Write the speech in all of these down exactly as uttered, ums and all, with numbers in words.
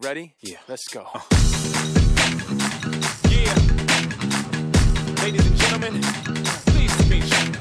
Ready? Yeah. Let's go. Uh. Yeah. Ladies and gentlemen, pleased to meet you.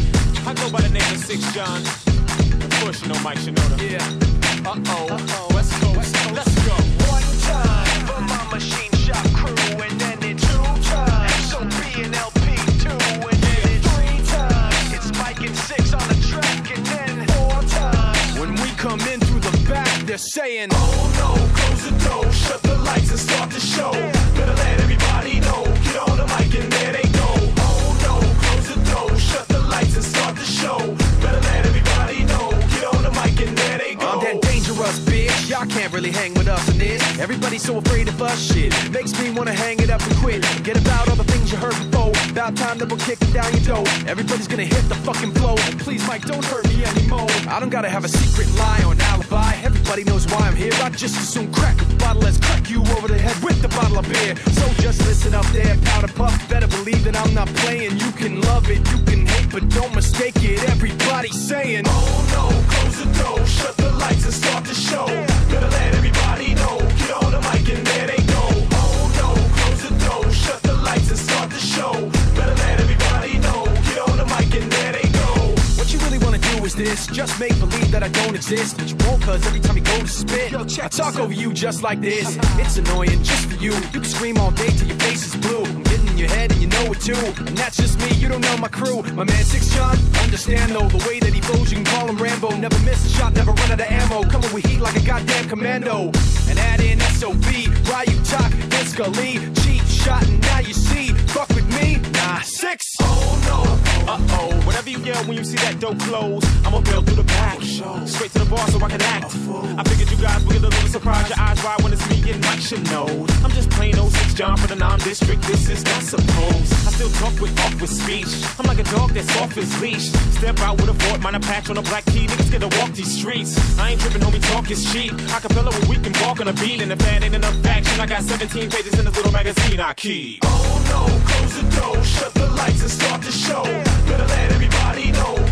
I go by the name of Six John. Of course, you know Mike Shinoda. Yeah. Uh-oh. Uh-oh. West Coast. Let's go. One time for my machine shop crew, and then it's two times. S O B and L P two, and then it's three times. It's Mike and Six on the track, and then four times. When we come in through the back, they're saying, oh no, close the door, shut the lights and start the show. Better let everybody know, get on the mic and there they go. Oh no, close the door, shut the lights and start the show. Better let everybody know, get on the mic and there they go. I'm that dangerous bitch, y'all can't really hang with us in this. Everybody's so afraid of us, shit makes me wanna hang it up and quit. Forget about all the things you heard before, about time that we're kicking down your door. Everybody's gonna hit the fucking flow, and please Mike, don't hurt me anymore. I don't gotta have a secret lie or an alibi, everybody knows why I'm here. I just as soon crack a bottle as crack you over the head with the bottle of beer. So just listen up there, powder puff, better believe that I'm not playing. You can love it, you can hate, but don't mistake it. Everybody's saying, oh no, close the door, shut the lights and start the show. Better let everybody know, get on the mic and there they go. Oh no, close the door, shut the lights and start the show. Better let everybody know, get on the mic and there they go. What you really wanna do is this, just make believe that I don't exist. But you won't, cause every time you go to spit, I talk over you just like this. It's annoying just for you, you can scream all day till your face is blue. I'm getting in your head and you know it too, and that's just me, you don't know my crew. My man Six John, understand though, the way that he flows, you can call him Rambo. Never miss a shot, never run out of ammo, coming with heat like a goddamn commando. And add in S O B, Ryu Talk, then Scully, cheap shot and now you see, fuck with me, nah, Six. Oh no, Uh-oh. Whatever you yell when you see that dope close, I'ma bail through the back. Straight to the bar so I can act. I figured you guys would get a little surprised. Your eyes wide when it's me and Mike should know. I'm just plain old Six John for the non-district. This is not supposed. I still talk with off with speech. I'm like a dog that's off his leash. Step out with a Fort Minor patch on a black key. Niggas get to walk these streets. I ain't tripping, homie, talk is cheap. Acapella where we can walk on a beat. And if that ain't enough action, I got seventeen pages in this little magazine I keep. oh no, close the door, shut the lights and start the show. Better let everybody know,